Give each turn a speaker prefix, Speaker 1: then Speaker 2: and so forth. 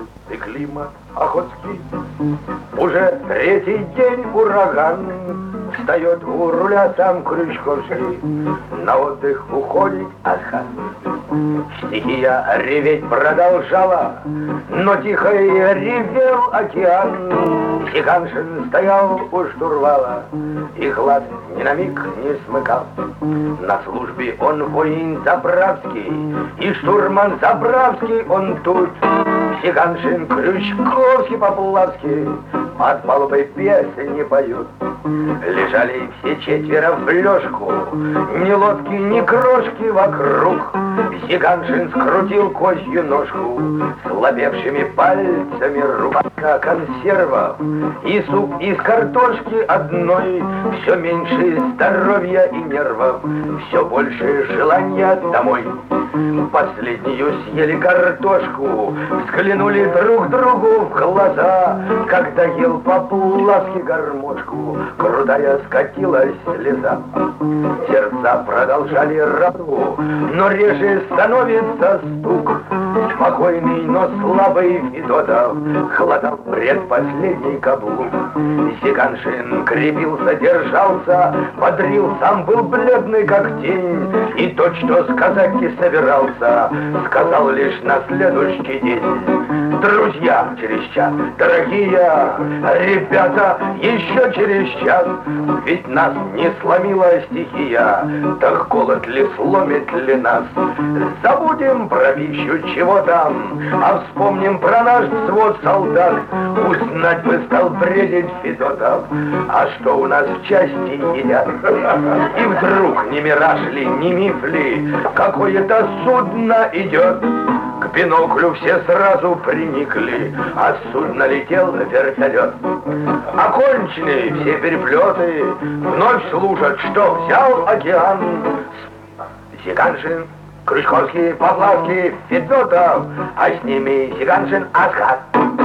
Speaker 1: и климат охотский. Уже третий день ураган, встает у руля сам Крючковский, на отдых уходит Асхан. Стихия реветь продолжала, но тихо и ревел океан. Зиганшин стоял у штурвала и глаз ни на миг не смыкал. На службе он воин Заправский, и штурман Заправский он тут. Зиганшин, Крючковский, Поплавский под палубой песни поют. Лежали все четверо в лёжку, ни лодки, ни крошки вокруг. Зиганшин скрутил козью ножку слабевшими пальцами рук. Консервов и суп из картошки одной, все меньше здоровья и нервов, все больше желания домой. Последнюю съели картошку, взглянули друг другу в глаза. Когда ел Поплавский гармошку, крутая скатилась слеза. Сердца продолжали работу, но реже становится стук. Спокойный, но слабый Федотов хватал предпоследний каблук. Зиганшин крепился, держался, бодрил, сам был бледный как тень. И то, что сказать не собирался, сказал лишь на следующий день. Друзья, через час, дорогие ребята, еще через час. Ведь нас не сломила стихия, так голод ли сломит ли нас? Забудем про пищу, чего там, а вспомним про наш взвод солдат. Узнать бы стал бредить Федотов, а что у нас в части едят? И вдруг не мираж ли, не миф ли, какое-то судно идет. К биноклю все сразу приникли, а с судна летел вертолет. Окончены все переплеты, вновь слушат, что взял океан. Зиганшин, Крючковский, Поплавский, Федотов, а с ними Зиганшин, Асхан.